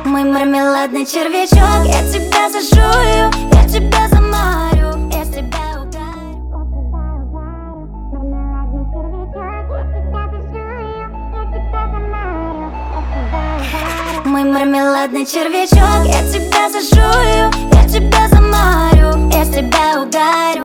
Мой мармеладный червячок, я тебя зажую, я тебя замарю, я с тебя ударю. Мой мармеладный червячок, я тебя зажую, я тебя замарю, я с тебя ударю.